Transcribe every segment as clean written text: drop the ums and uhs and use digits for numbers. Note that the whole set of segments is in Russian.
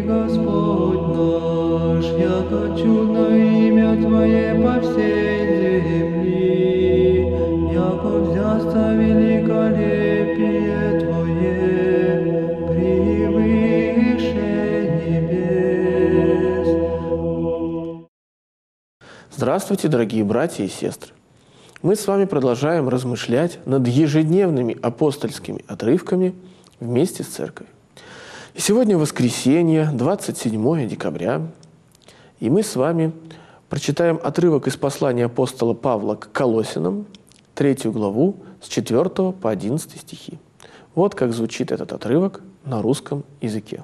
Господь наш, яко чудно имя Твое по всей земли, яко взяться великолепие Твое превыше небес. Здравствуйте, дорогие братья и сестры! Мы с вами продолжаем размышлять над ежедневными апостольскими отрывками вместе с церковью. И сегодня воскресенье, 27 декабря, и мы с вами прочитаем отрывок из послания апостола Павла к Колоссянам, 3 главу, с 4 по 11 стихи. Вот как звучит этот отрывок на русском языке.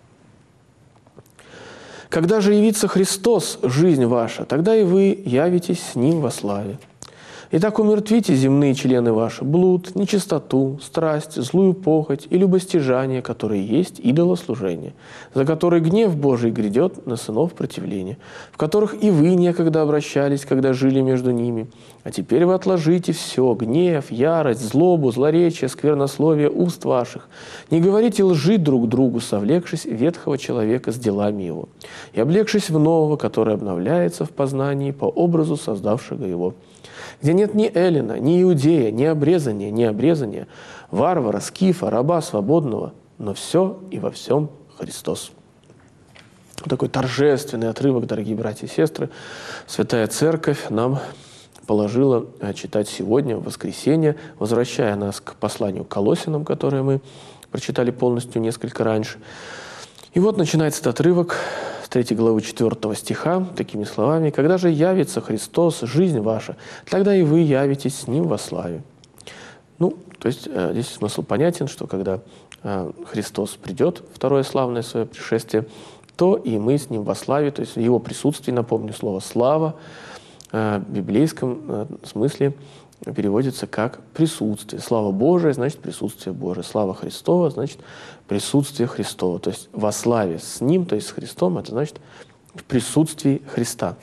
«Когда же явится Христос, жизнь ваша, тогда и вы явитесь с Ним во славе. Итак, умертвите земные члены ваши, блуд, нечистоту, страсть, злую похоть и любостяжание, которые есть идолослужение, за которые гнев Божий грядет на сынов противления, в которых и вы некогда обращались, когда жили между ними. А теперь вы отложите все, гнев, ярость, злобу, злоречие, сквернословие уст ваших. Не говорите лжи друг другу, совлекшись ветхого человека с делами его, и облегшись в нового, который обновляется в познании по образу создавшего его, где нет ни эллина, ни иудея, ни обрезания, варвара, скифа, раба свободного, но все и во всем Христос». Такой торжественный отрывок, дорогие братья и сестры, Святая Церковь нам положила читать сегодня, в воскресенье, возвращая нас к посланию к Колоссянам, которое мы прочитали полностью несколько раньше. И вот начинается этот отрывок с 3 главы 4 стиха такими словами: «Когда же явится Христос, жизнь ваша, тогда и вы явитесь с Ним во славе». Ну, то есть здесь смысл понятен, что когда Христос придет, второе славное свое пришествие, то и мы с Ним во славе, то есть в Его присутствии, напомню, слово «слава» в библейском смысле переводится как присутствие. Слава Божия значит присутствие Божие. Слава Христова значит присутствие Христова. То есть во славе с Ним, то есть с Христом, это значит в присутствии Христа.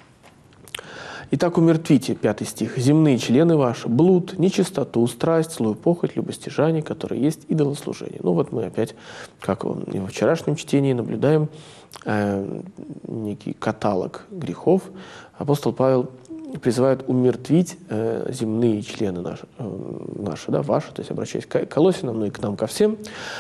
«Итак, умертвите», 5 стих, «земные члены ваши, блуд, нечистоту, страсть, злую похоть, любостяжание, которые есть идолослужение». Ну вот мы опять, как и во вчерашнем чтении, наблюдаем некий каталог грехов. Апостол Павел призывает умертвить земные члены наши, да, ваши, то есть обращаясь к Колоссянам, ну и к нам, ко всем.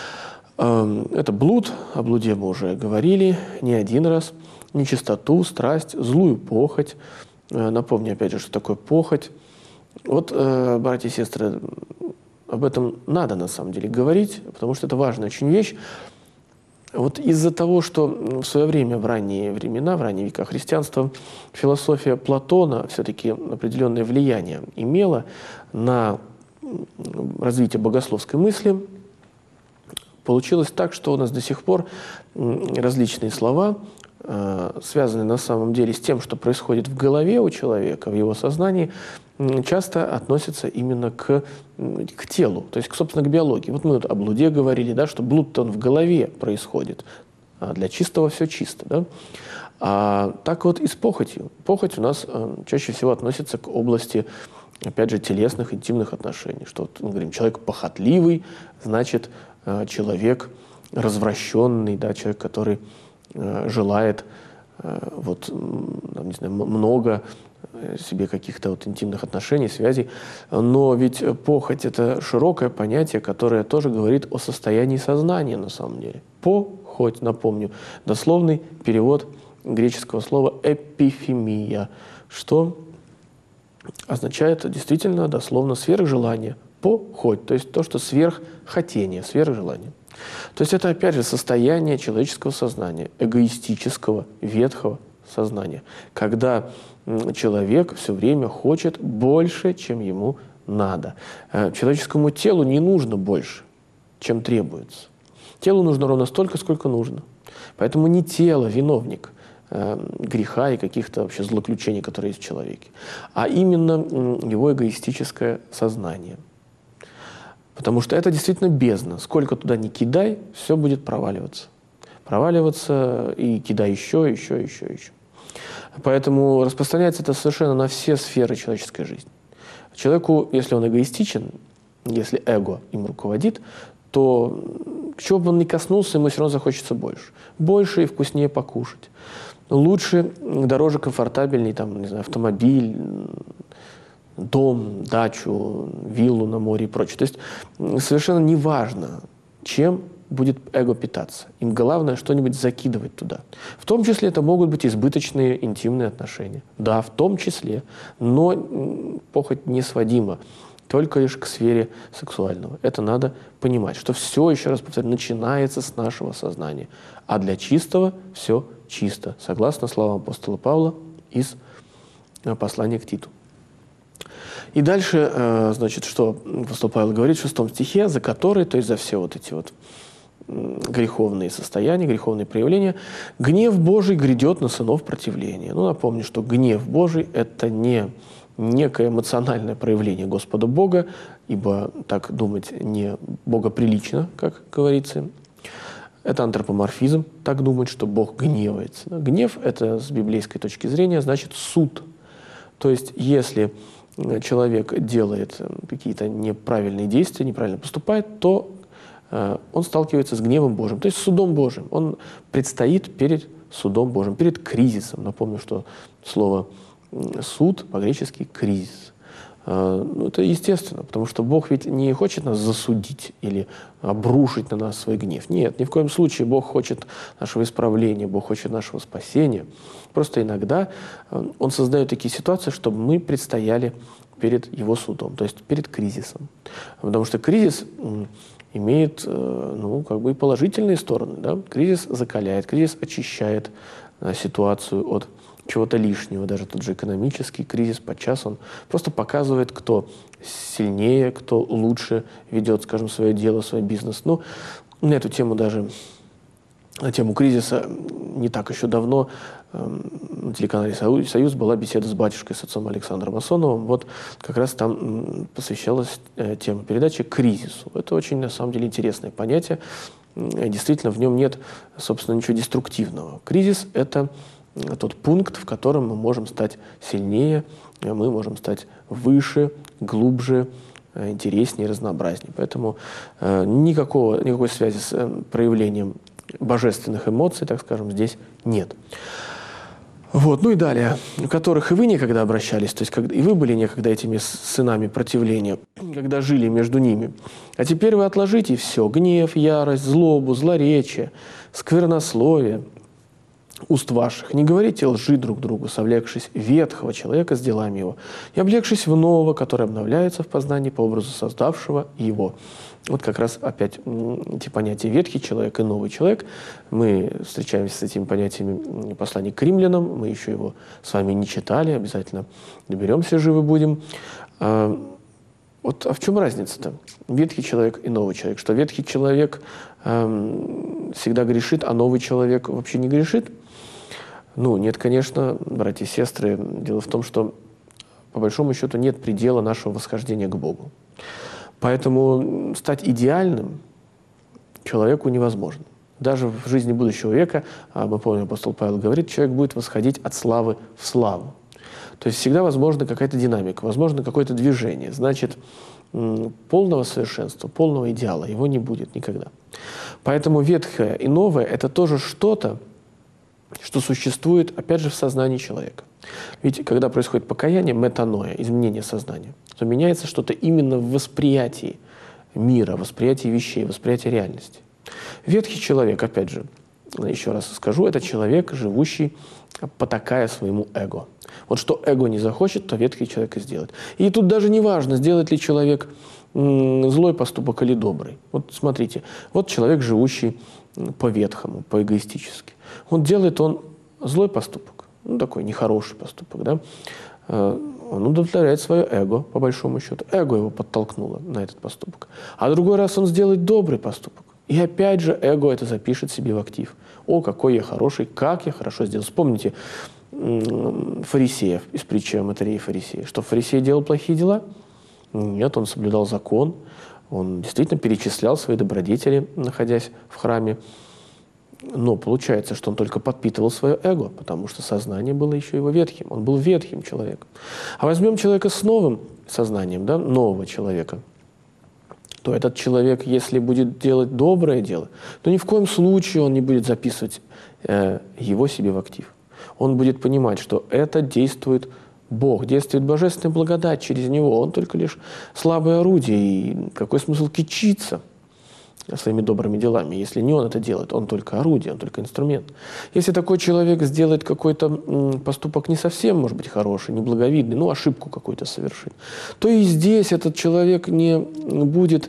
Это блуд, о блуде мы уже говорили не один раз, нечистоту, страсть, злую похоть. Напомню, опять же, что такое похоть. Вот, братья и сестры, об этом надо на самом деле говорить, потому что это важная очень вещь. Вот из-за того, что в свое время, в ранние времена, в ранние века христианства, философия Платона все-таки определенное влияние имела на развитие богословской мысли, получилось так, что у нас до сих пор различные слова, связанные на самом деле с тем, что происходит в голове у человека, в его сознании, часто относятся именно к телу, то есть, собственно, к биологии. Вот мы о блуде говорили, да, что блуд-то он в голове происходит, а для чистого все чисто. Да? А так вот и с похотью. Похоть у нас чаще всего относится к области, опять же, телесных, интимных отношений. Что вот, мы говорим, человек похотливый, значит, человек развращенный, да, человек, который желает вот, не знаю, много себе каких-то вот интимных отношений, связей. Но ведь похоть – это широкое понятие, которое тоже говорит о состоянии сознания на самом деле. Похоть, напомню, дословный перевод греческого слова «эпифемия», что означает действительно дословно сверхжелание. Похоть, то есть то, что сверххотение, сверхжелание. То есть это, опять же, состояние человеческого сознания, эгоистического, ветхого сознания, когда человек все время хочет больше, чем ему надо. Человеческому телу не нужно больше, чем требуется. Телу нужно ровно столько, сколько нужно. Поэтому не тело виновник греха и каких-то вообще злоключений, которые есть в человеке, а именно его эгоистическое сознание. Потому что это действительно бездна. Сколько туда ни кидай, все будет проваливаться. Проваливаться и кидай еще. Поэтому распространяется это совершенно на все сферы человеческой жизни. Человеку, если он эгоистичен, если эго им руководит, то чего бы он ни коснулся, ему все равно захочется больше. Больше и вкуснее покушать. Лучше, дороже, комфортабельней, там, не знаю, автомобиль, дом, дачу, виллу на море и прочее. То есть совершенно не важно, чем будет эго питаться. Им главное что-нибудь закидывать туда. В том числе это могут быть избыточные интимные отношения. Да, в том числе. Но похоть не сводима только лишь к сфере сексуального. Это надо понимать, что все, еще раз повторю, начинается с нашего сознания. А для чистого все чисто, согласно словам апостола Павла из послания к Титу. И дальше, значит, что апостол Павел говорит в 6 стихе, за который, то есть за все вот эти вот греховные состояния, греховные проявления, гнев Божий грядет на сынов противления. Ну, напомню, что гнев Божий – это не некое эмоциональное проявление Господа Бога, ибо так думать не богоприлично, как говорится. Это антропоморфизм, так думать, что Бог гневается. Гнев – это с библейской точки зрения значит суд. То есть если человек делает какие-то неправильные действия, неправильно поступает, то он сталкивается с гневом Божьим, то есть с судом Божьим. Он предстоит перед судом Божьим, перед кризисом. Напомню, что слово «суд» по-гречески «кризис». Это естественно, потому что Бог ведь не хочет нас засудить или обрушить на нас свой гнев. Нет, ни в коем случае. Бог хочет нашего исправления, Бог хочет нашего спасения. Просто иногда Он создает такие ситуации, чтобы мы предстояли перед Его судом, то есть перед кризисом. Потому что кризис имеет и положительные стороны. Да? Кризис закаляет, кризис очищает ситуацию от чего-то лишнего, даже тот же экономический кризис подчас он просто показывает, кто сильнее, кто лучше ведет, скажем, свое дело, свой бизнес. Ну, на эту тему даже, на тему кризиса не так еще давно на телеканале «Союз» была беседа с батюшкой, с отцом Александром Асоновым. Вот как раз там посвящалась тема передачи кризису. Это очень, на самом деле, интересное понятие. Действительно, в нем нет, собственно, ничего деструктивного. Кризис – это тот пункт, в котором мы можем стать сильнее, мы можем стать выше, глубже, интереснее, разнообразнее. Поэтому никакой связи с проявлением божественных эмоций, так скажем, здесь нет. Вот. Ну и далее, у которых и вы некогда обращались, то есть и вы были некогда этими сынами противления, когда жили между ними. А теперь вы отложите все: гнев, ярость, злобу, злоречие, сквернословие уст ваших. Не говорите лжи друг другу, совлекшись ветхого человека с делами его, и облегшись в нового, который обновляется в познании по образу создавшего его. Вот как раз опять эти понятия ветхий человек и новый человек. Мы встречаемся с этими понятиями послания к римлянам, мы еще его с вами не читали, обязательно доберемся, живы будем. А в чем разница-то? Ветхий человек и новый человек. Что ветхий человек всегда грешит, а новый человек вообще не грешит? Ну, нет, конечно, братья и сестры. Дело в том, что по большому счету нет предела нашего восхождения к Богу. Поэтому стать идеальным человеку невозможно. Даже в жизни будущего века, мы помним, апостол Павел говорит, человек будет восходить от славы в славу. То есть всегда возможна какая-то динамика, возможно какое-то движение. Значит, полного совершенства, полного идеала его не будет никогда. Поэтому ветхое и новое – это тоже что-то, что существует, опять же, в сознании человека. Ведь когда происходит покаяние, метаноя, изменение сознания, то меняется что-то именно в восприятии мира, восприятии вещей, восприятии реальности. Ветхий человек, опять же, еще раз скажу, это человек, живущий, потакая своему эго. Вот что эго не захочет, то ветхий человек и сделает. И тут даже не важно, сделает ли человек злой поступок или добрый. Вот смотрите, вот человек, живущий по-ветхому, по-эгоистически. Он злой поступок, такой нехороший поступок, да? Он удовлетворяет свое эго, по большому счету. Эго его подтолкнуло на этот поступок. А другой раз он сделает добрый поступок. И опять же эго это запишет себе в актив. О, какой я хороший, как я хорошо сделал. Вспомните фарисеев из притчи о Матарее и фарисее. Что фарисей делал плохие дела? Нет, он соблюдал закон. Он действительно перечислял свои добродетели, находясь в храме. Но получается, что он только подпитывал свое эго, потому что сознание было еще его ветхим. Он был ветхим человеком. А возьмем человека с новым сознанием, да, нового человека, то этот человек, если будет делать доброе дело, то ни в коем случае он не будет записывать его себе в актив. Он будет понимать, что это действует Бог, действует божественная благодать через него. Он только лишь слабое орудие. И какой смысл кичиться своими добрыми делами, если не он это делает, он только орудие, он только инструмент. Если такой человек сделает какой-то поступок не совсем, может быть, хороший, неблаговидный, ну, ошибку какую-то совершит, то и здесь этот человек не будет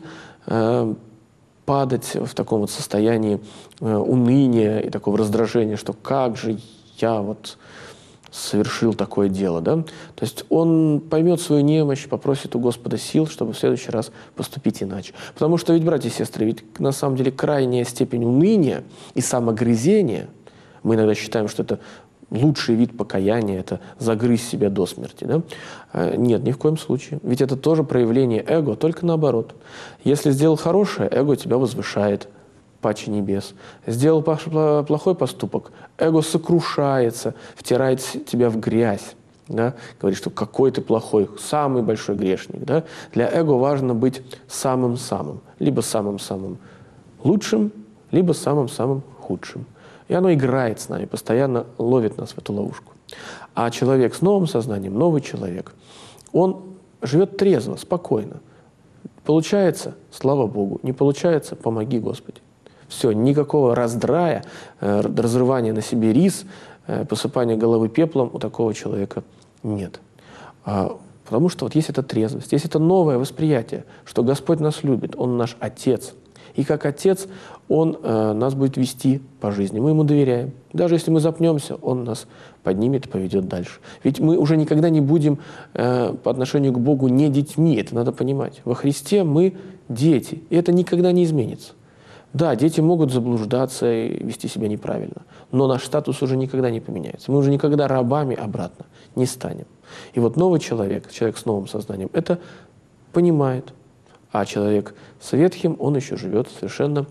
падать в таком вот состоянии уныния и такого раздражения, что как же я вот совершил такое дело, да? То есть он поймет свою немощь, попросит у Господа сил, чтобы в следующий раз поступить иначе. Потому что ведь, братья и сестры, ведь на самом деле крайняя степень уныния и самогрызения, мы иногда считаем, что это лучший вид покаяния, это загрызть себя до смерти, да? Нет, ни в коем случае. Ведь это тоже проявление эго, только наоборот. Если сделал хорошее, эго тебя возвышает паче небес. Сделал плохой поступок, эго сокрушается, втирает тебя в грязь. Да? Говорит, что какой ты плохой, самый большой грешник. Да? Для эго важно быть самым-самым. Либо самым-самым лучшим, либо самым-самым худшим. И оно играет с нами, постоянно ловит нас в эту ловушку. А человек с новым сознанием, новый человек, он живет трезво, спокойно. Получается, слава Богу. Не получается, помоги, Господи. Все, никакого раздрая, разрывания на себе рис, посыпания головы пеплом у такого человека нет. Потому что вот есть эта трезвость, есть это новое восприятие, что Господь нас любит, Он наш Отец. И как Отец Он нас будет вести по жизни. Мы Ему доверяем. Даже если мы запнемся, Он нас поднимет и поведет дальше. Ведь мы уже никогда не будем по отношению к Богу не детьми. Это надо понимать. Во Христе мы дети. И это никогда не изменится. Да, дети могут заблуждаться и вести себя неправильно, но наш статус уже никогда не поменяется. Мы уже никогда рабами обратно не станем. И вот новый человек, человек с новым сознанием, это понимает. А человек с ветхим, он еще живет совершенно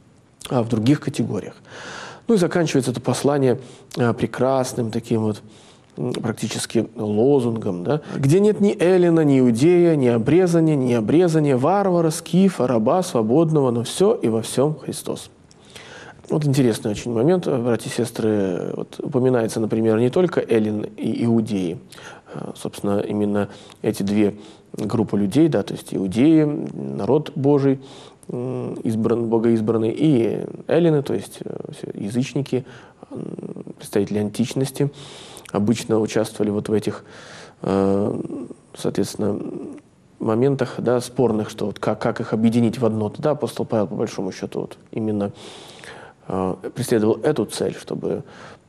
в других категориях. Ну и заканчивается это послание прекрасным таким вот практически лозунгом, да? Где нет ни эллина, ни иудея, ни обрезания, варвара, скифа, раба, свободного, но все и во всем Христос. Вот интересный очень момент, братья и сестры. Вот упоминается, например, не только эллин и иудеи. Собственно, именно эти две группы людей, да, то есть иудеи, народ Божий, богоизбранный, и эллины, то есть язычники, представители античности, обычно участвовали вот в этих, соответственно, моментах, да, спорных, что вот как их объединить в одно. Тогда апостол Павел, по большому счету, вот именно преследовал эту цель, чтобы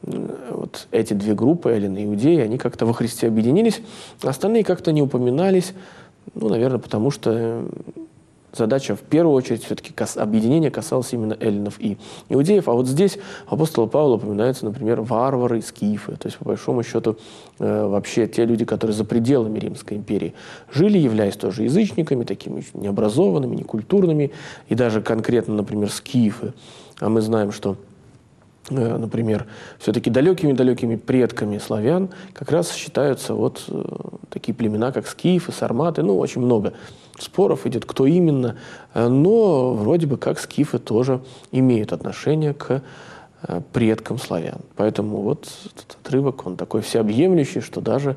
вот эти две группы, эллины и иудеи, они как-то во Христе объединились, остальные как-то не упоминались, ну, наверное, потому что задача в первую очередь все-таки объединения касалась именно эллинов и иудеев. А вот здесь апостол Павел упоминается, например, варвары, скифы. То есть, по большому счету, вообще те люди, которые за пределами Римской империи жили, являясь тоже язычниками, такими необразованными, некультурными. И даже конкретно, например, скифы. А мы знаем, что, например, все-таки далекими-далекими предками славян как раз считаются вот такие племена, как скифы, сарматы. Ну, очень много споров идет, кто именно, но вроде бы как скифы тоже имеют отношение к предкам славян. Поэтому вот этот отрывок, он такой всеобъемлющий, что даже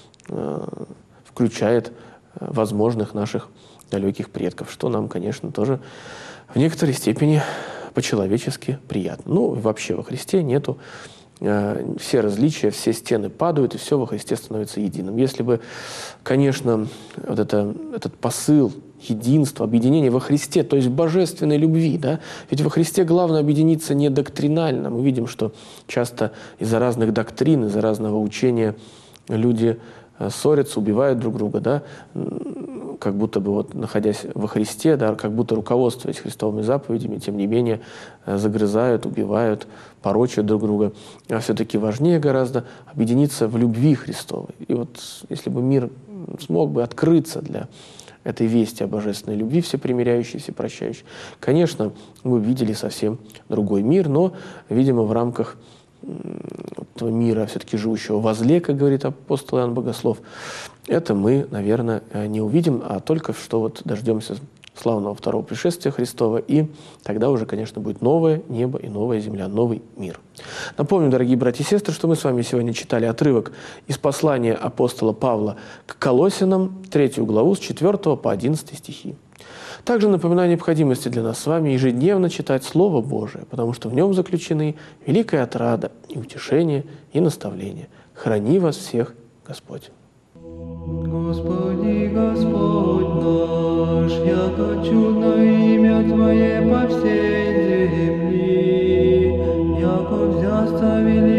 включает возможных наших далеких предков, что нам, конечно, тоже в некоторой степени по-человечески приятно. Ну, вообще во Христе нету все различия, все стены падают, и все во Христе становится единым. Если бы, конечно, вот этот посыл единства, объединения во Христе, то есть в божественной любви, да? Ведь во Христе главное объединиться не доктринально. Мы видим, что часто из-за разных доктрин, из-за разного учения люди ссорятся, убивают друг друга, да? Как будто бы вот находясь во Христе, да, как будто руководствуясь Христовыми заповедями, тем не менее загрызают, убивают, порочат друг друга. А все-таки важнее гораздо объединиться в любви Христовой. И вот если бы мир смог бы открыться для этой вести о божественной любви, всепримиряющей, всепрощающей, конечно, мы видели совсем другой мир, но, видимо, в рамках этого мира, все-таки живущего возле, как говорит апостол Иоанн Богослов, это мы, наверное, не увидим, а только что вот дождемся славного второго пришествия Христова, и тогда уже, конечно, будет новое небо и новая земля, новый мир. Напомню, дорогие братья и сестры, что мы с вами сегодня читали отрывок из послания апостола Павла к Колоссянам, 3 главу с 4 по 11 стихи. Также напоминаю о необходимости для нас с вами ежедневно читать Слово Божие, потому что в нем заключены великая отрада и утешение, и наставление. Храни вас всех Господь. Господи, Господь наш, яко чудно имя Твое по всей земли, яко взяста великая